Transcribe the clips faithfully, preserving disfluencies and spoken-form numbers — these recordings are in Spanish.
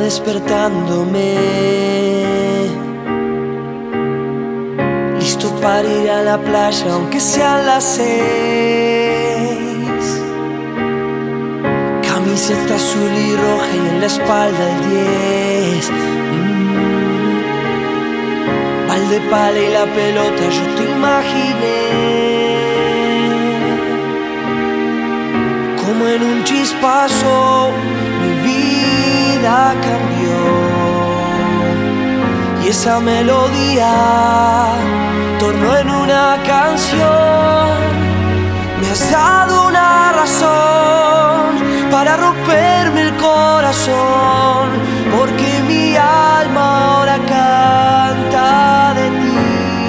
despertándome, listo para ir a la playa aunque sean las seis. Camiseta azul y roja y en la espalda el diez. mm. Balde, pala y la pelota, yo te imaginé como en un chispazo mi vida cambió, y esa melodía tornó en una canción. Me has dado una razón para romperme el corazón, porque mi alma ahora canta de ti,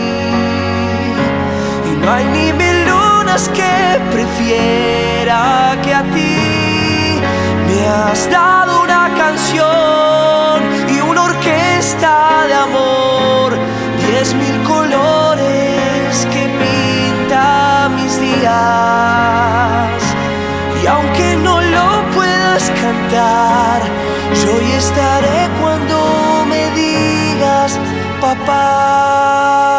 y no hay ni mil lunas que prefiera que a ti. Me has dado una canción y una orquesta de amor, diez mil colores que pinta mis días. Y aunque no lo puedas cantar, yo hoy estaré cuando me digas papá.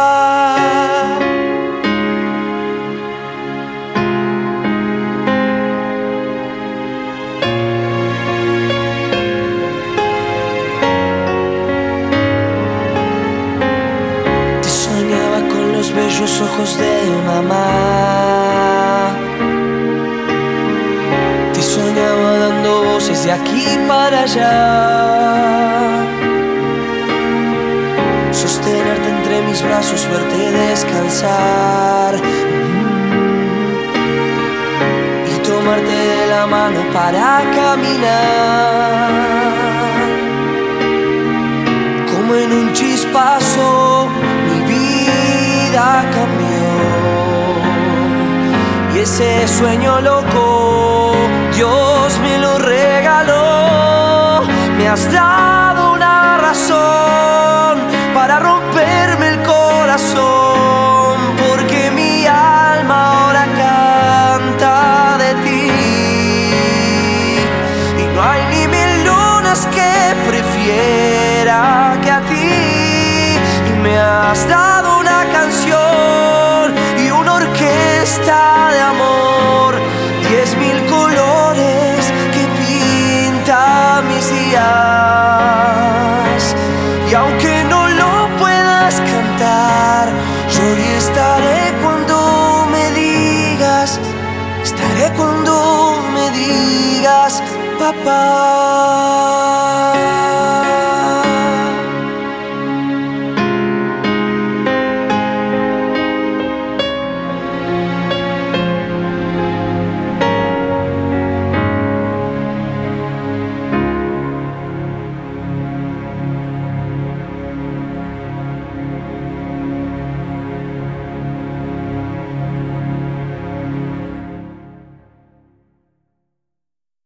Los bellos ojos de mamá, te soñaba dando voces de aquí para allá, sostenerte entre mis brazos, verte descansar, y tomarte de la mano para caminar, como en un chispazo mi vida cambió, y ese sueño loco Dios me lo regaló. Me has dado una razón para romperme el corazón, porque mi alma ahora canta de ti, y no hay ni mil lunas que prefiera que a ti. Y me has dado una canción y una orquesta de amor, diez mil colores que pinta mis días. Y aunque no lo puedas cantar, yo hoy estaré cuando me digas, estaré cuando me digas papá.